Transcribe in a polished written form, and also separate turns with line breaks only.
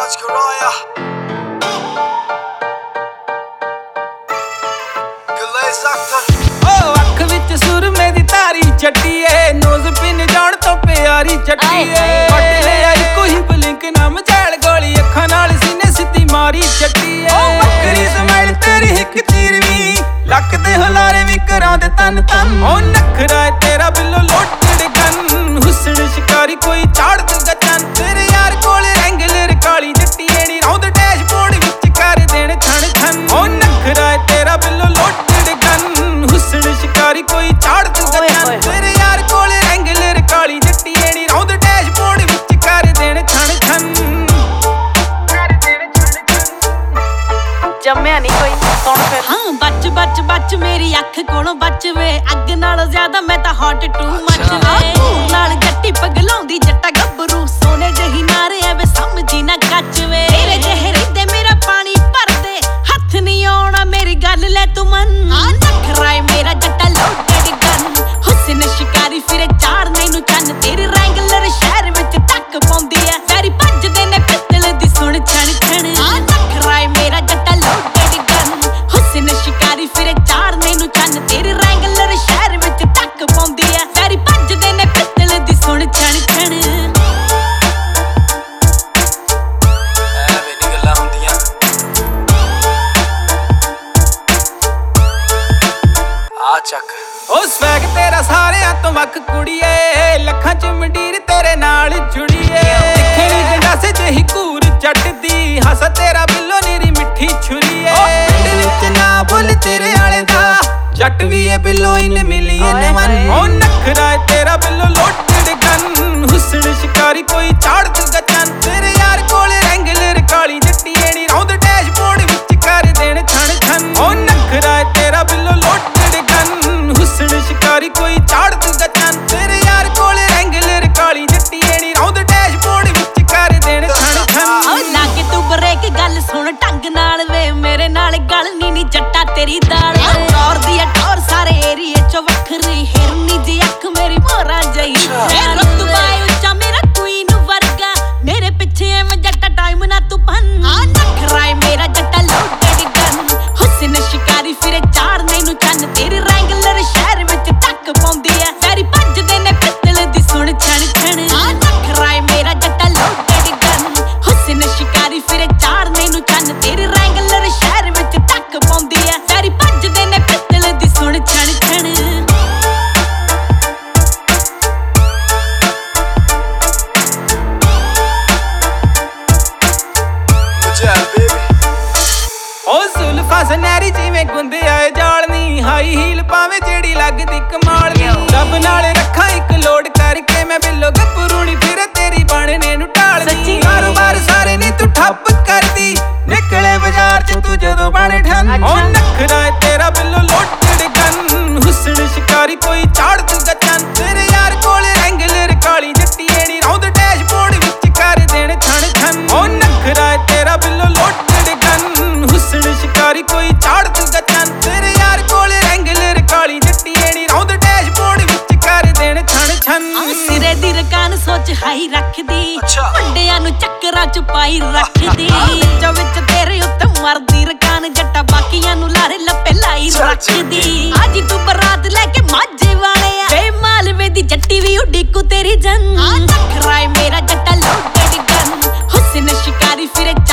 Mascaraya Glaze actor
ਅੱਖ ਵਿੱਚ ਸੁਰਮੇ ਦੀ ਧਾਰੀ ਚੱਟੀਏ ਨੋਜ਼ ਪਿੰਨ ਜਾਣ ਤੋਂ ਪਿਆਰੀ ਚੱਟੀਏ ਵੱਟ ਲਿਆ ਕੋਈ ਬਲਿੰਕ ਨਾ ਮਝੈਲ ਗੋਲੀ ਅੱਖਾਂ ਨਾਲ ਸੀਨੇ ਸਿੱਧੀ ਮਾਰੀ ਚੱਟੀਏ ਬੱਕਰੀ ਸਮੈਲ ਤੇਰੀ ਇੱਕ ਚੀਰਵੀ ਲੱਕ ਦੇ ਹੁਲਾਰੇ ਵੀ ਕਰਾਂ ਦੇ ਤਨ ਤਨ ਉਹ ਨਖਰਾ ਤੇਰਾ ਬਿੱਲੋ ਲੋਟੜ ਗਨ ਹੁਸਨ ਸ਼ਿਕਾਰੀ ਕੋਈ ਝਾੜ ਦੂਗਾ ਚੰਨ ਤੇਰੇ ਯਾਰ ਕੋਲ ਰੈਂਗਲਰ ਕਾਲੀ ਜੱਟੀਏ ਨੀ ਰੌਂਦ ਡੈਸ਼ਬੋਰਡ ਵਿੱਚ ਕਰ ਦੇਣ ਥਣ ਥਣ ਉਹ ਨਖਰਾ ਤੇਰਾ ਬਿੱਲੋ ਲੋਟੜ ਗਨ ਹੁਸਨ ਸ਼ਿਕਾਰੀ ਕੋਈ ਝਾੜ ਦੂਗਾ ਚੰਨ ਤੇਰੇ ਯਾਰ ਕੋਲ ਰੈਂਗਲਰ ਕਾਲੀ ਜੱਟੀਏ ਨੀ ਰੌਂਦ ਡੈਸ਼ਬੋਰਡ ਵਿੱਚ ਕਰ ਦੇਣ ਥਣ ਥਣ
ਜੰਮਿਆ ਨਹੀਂ ਕੋਈ ਕੌਣ ਫਿਰ
ਹਾਂ ਬੱਚ ਮੇਰੀ ਅੱਖ ਕੋਲੋਂ ਬਚ ਵੇ ਅੱਗ ਨਾਲੋਂ ਜ਼ਿਆਦਾ ਮੈਂ ਤਾਂ ਹੌਟ ਟੂ ਮੱਚ ਵੇ ਨਾਲ ਜੱਟੀ ਪਗਲਾਉਂਦੀ ਜੱਟਾ ਗੱਭਰੂ ਸੋਨੇ ਜਹੀ ਨਾਰੇ ਐ ਵੇ ਸਮਝੀ ਨਾ ਕੱਚ ਵੇ ਤੇਰੇ ਜਿਹੇ ਰਹਿੰਦੇ ਮੇਰਾ ਪਾਣੀ ਭਰਦੇ ਹੱਥ ਨਹੀਂ ਆਉਣਾ ਮੇਰੀ ਗੱਲ ਲੈ ਤੂੰ ਮੰਨ ਆ ਨਖਰਾਏ ਮੇਰਾ ਜੱਟਾ ਲੋਟਡ ਗਨ ਹੁਸਨ ਸ਼ਿਕਾਰੀ ਫਿਰੇ ਚਾਰ ਮੈਨੂੰ ਚੰਨ ਤੇਰੇ ਰੈਂਗਲਰ ਸ਼ਹਿਰ ਵਿੱਚ ਟੱਕ ਪਾਉਂਦੀ ਐ ਵੈਰੀ ਭੱਜਦੇ ਨੇ ਪਿੱਤਲ ਦੀ ਸੁਣ ਛਣ ਛਣ ਆ ਨਖਰਾਏ ਮੇਰਾ ਜੱਟਾ ਲੋਟਡ ਗਨ ਹੁਸਨ ਸ਼ਿਕਾਰੀ ਫਿਰੇ ਚਾਰ ਮੈਨੂੰ ਚੰਨ ਤੇਰੇ ਰੈਂਗਲਰ ਸ਼ਹਿਰ ਵਿੱਚ ਟੱਕ ਪਾਉਂਦੀ ਐ ਵੈਰੀ ਭੱਜਦੇ ਨੇ ਪਿੱਤਲ ਦੀ ਸੁਣ ਛਣ ਛਣ
ਐਵੇਂ ਨੀ ਗੱਲਾਂ ਹੁੰਦੀਆਂ ਆ ਚੱਕ
ਉਹ ਸਵੈਗ ਤੇਰਾ ਸਾਰਿਆਂ ਤੋਂ ਵੱਖ ਕੁੜੀਏ ਲੱਖਾਂ ਚ ਮੰਡੀਰ ਤੇਰੇ ਨਾਲ ਜੁੜੀਏ ਦੇਖਣੀ ਗੰਡਾਸੇ ਜਿਹੀ ਘੂਰ ਜੱਟਦੀ ਹੱਸ ਤੇਰਾ ਬਿੱਲੋ ਨੀਰੀ ਮਿੱਠੀ ਛੁਰੀਏ ਪਿੰਡ ਵਿੱਚ ਨਾ ਬੋਲ ਤੇਰੇ ਆਲੇ ਦਾ ਜੱਟ ਵੀ ਏ ਬਿੱਲੋ ਇਨ ਮਿਲੀਅਨ ਵਨ ਉਹ ਨਖਰਾ ਤੇਰਾ ਬਿੱਲੋ ਲੋਟਡ ਗਨ ਹੁਸਨ ਸ਼ਿਕਾਰੀ ਕੋਈ ਝਾੜ ਦੂਗਾ ਚੰਨ ਤੇਰੇ ਯਾਰ ਕੋਲ ਰੈਂਗਲਰ ਕਾਲੀ ਜੱਟੀਏ ਨੀ ਰੌਂਦ ਡੈਸ਼ਬੋਰਡ ਵਿੱਚ ਕਰ ਦੇਣ ਥਣ ਥਣ ਉਹ ਨਖਰਾ ਤੇਰਾ ਬਿੱਲੋ ਲੋਟਡ ਗਨ ਹੁਸਨ ਸ਼ਿਕਾਰੀ ਕੋਈ ਝਾੜ ਦੂਗਾ ਚੰਨ ਤੇਰੇ ਯਾਰ ਕੋਲ ਰੈਂਗਲਰ ਕਾਲੀ ਜੱਟੀਏ ਨੀ ਰੌਂਦ ਡੈਸ਼ਬੋਰਡ ਵਿੱਚ ਕਰ ਦੇਣ ਥਣ ਥਣ
ਓ ਲਾਗੇ ਤੂੰ ਬਰੇਕ ਗੱਲ ਸੁਣ ਢੰਗ ਨਾਲ ਵੇ ਮੇਰੇ ਨਾਲ ਗੱਲ ਨੀ ਜੱਟਾ ਤੇਰੀ ਦਾਲ ਟੌਰ ਦੀ ਟੌਰ ਸਾਰੇ ਏਰੀਏ ਚੋਂ ਵੱਖਰੀ ਹਿਰਨੀ ਜੀ ਅੱਖ ਮੇਰੀ ਮੋਰਾ ਜਈ ਏ ਰਤਬਾ ਉੱਚਾ ਮੇਰਾ ਕੁਈਨ ਵਰਗਾ ਮੇਰੇ ਪਿੱਛੇ ਐਵੇਂ ਜੱਟਾ ਟਾਈਮ ਨਾ ਤੂੰ ਭੰਨ ਆ ਨਖਰਾਏ ਮੇਰਾ ਜੱਟਾ ਲੋਟਡ ਗਨ ਹੁਸਨ ਸ਼ਿਕਾਰੀ ਫਿਰੇ ਚਾਰ ਮੈਨੂੰ ਚੰਨ ਤੇਰੇ ਰੈਂਗਲਰ ਸ਼ਹਿਰ ਵਿੱਚ ਟੱਕ ਪਾਉਂਦੀ ਐ ਵੈਰੀ ਭੱਜਦੇ ਨੇ ਪਿੱਤਲ ਦੀ ਸੁਣ ਛਣ ਛਣ ਆ ਨਖਰਾਏ ਮੇਰਾ ਜੱਟਾ ਲੋਟਡ ਗਨ ਹੁਸਨ ਸ਼ਿਕਾਰੀ ਫਿਰੇ ਚਾਰ ਮੈਨੂੰ ਚੰਨ ਤੇਰੇ ਰੈਂਗਲਰ ਸ਼ਹਿਰ ਵਿੱਚ ਟੱਕ ਪਾਉਂਦੀ ਐ ਵੈਰੀ ਭੱਜਦੇ ਨੇ ਪਿੱਤਲ ਦੀ ਸੁਣ ਛਣ ਛਣ
ਚੱਲ ਬੇਬੀ
ਉਹ ਜ਼ੁਲਫਾਂ ਸੁਨਹਿਰੀ ਜਿਵੇਂ ਗੁੰਦੇ ਆਏ ਜਾਲਨੀ ਹਾਈ ਹੀਲ ਪਾਵੇਂ ਜਿਹੜੀ ਲੱਗਦੀ ਕਮਾਲ ਨੀ ਰੱਬ ਨਾਲ ਰੱਖਾਂ ਇੱਕ ਲੋਡ ਕਰਕੇ ਮੈਂ ਬਿੱਲੋ ਗੱਭਰੂਣੀ ਫਿਰ ਤੇਰੀ ਬਣਨੇ ਨੂੰ ਢਾਲਦੀ ਕਾਰੋਬਾਰ ਸਾਰੇ ਨੀ ਤੂੰ ਠੱਪ ਕਰਦੀ ਨਿਕਲੇ ਬਾਜ਼ਾਰ ਚ ਤੂੰ ਜਦੋਂ ਬਣ ਠੰਨ ਉਹ ਨਖਰਾ ਤੇਰਾ ਬਿੱਲੋ ਲੋਟਡ ਗਨ ਹੁਸਨ ਸ਼ਿਕਾਰੀ ਕੋਈ ਝਾੜ ਦੂਗਾ ਚੰਨ ਤੇਰੇ ਯਾਰ ਕੋਲ ਰੈਂਗਲਰ ਕਾਲੀ ਜੱਟੀਏ ਨੀ ਰੌਂਦ ਡੈਸ਼ਬੋਰਡ ਵਿੱਚ ਕਰ ਦੇਣ ਥਣ ਥਣ ਉਹ ਨਖਰਾ ਤੇਰਾ ਬਿੱਲੋ ਲੋਟਡ ਗਨ ਹੁਸਨ ਸ਼ਿਕਾਰੀ ਕੋਈ ਝਾੜ ਦੂਗਾ ਚੰਨ ਤੇਰੇ ਯਾਰ ਕੋਲ ਰੈਂਗਲਰ ਕਾਲੀ ਜੱਟੀਏ ਨੀ ਰੌਂਦ ਡੈਸ਼ਬੋਰਡ ਵਿੱਚ ਕਰ ਦੇਣ ਥਣ ਥਣ
ਸਿਰੇ ਦੀ ਰਕਾਨ ਸੋਚ ਹਾਈ ਰੱਖਦੀ ਵੱਡਿਆਂ ਨੂੰ ਚੱਕਰਾਂ ਚ ਪਾਈ ਰੱਖਦੀ ਵਿੱਚੋਂ ਵਿੱਚ ਤੇਰੇ ਉੱਤੇ ਮਰਦੀ ਰਕਾਨ ਜੱਟਾ ਬਾਕੀਆਂ ਨੂੰ ਲਾਰੇ ਲੱਪੇ ਲਾਈ ਰੱਖਦੀ ਅੱਜ ਤੂੰ ਬਰਾਤ ਲੈ ਕੇ ਮਾਝੇ ਵਾਲੇ ਆ ਵੇ ਮਾਲਵੇ ਦੀ ਜੱਟੀ ਵੀ ਉਡੀਕੂ ਤੇਰੀ ਜਨ ਨਖਰਾਏ ਮੇਰਾ ਜੱਟਾ ਲੋਟਡ ਗਨ ਹੁਸਨ ਸ਼ਿਕਾਰੀ ਫਿਰੇ